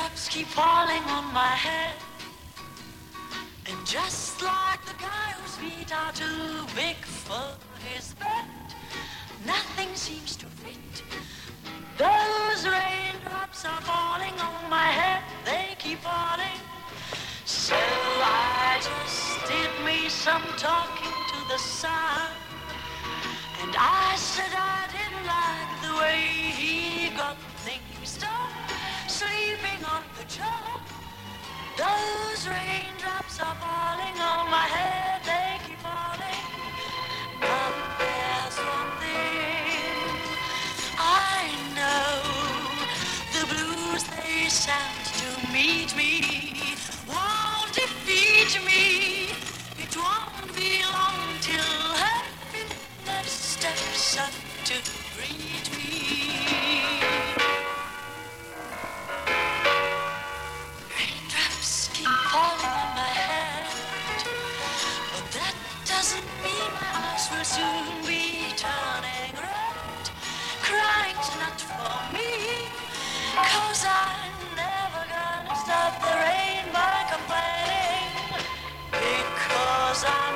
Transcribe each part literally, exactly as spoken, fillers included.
Raindrops keep falling on my head, and just like the guy whose feet are too big for his bed, nothing seems to fit. Those raindrops are falling on my head, they keep falling. So I just did me some talking to the sun, and I said I didn't like the way he got things done, sleeping on the job. Those raindrops are falling on my head, they keep falling. But there's one thing I know, the blues they sound to meet me won't defeat me. It won't be long till happiness steps up to greet me. Raindrops keep falling on my head, but that doesn't mean my eyes will soon be turning red. Crying's not for me, 'cause I'm never gonna stop the rain by complaining, because I'm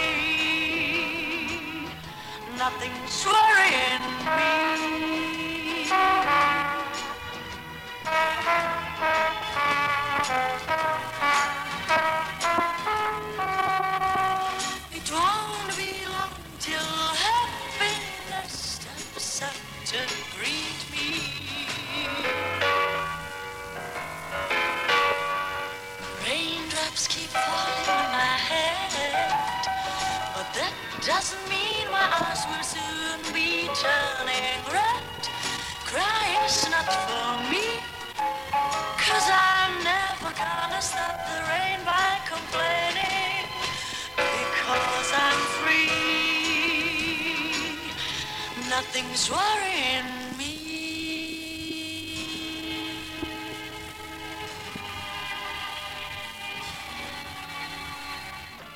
free. Nothing's worrying me. It won't be long till happiness steps up to greet me. Raindrops keep falling on my head, but that doesn't mean my eyes will soon be turning red. Crying's not for me, 'cause I'm never gonna stop the rain by complaining, because I'm free. Nothing's worrying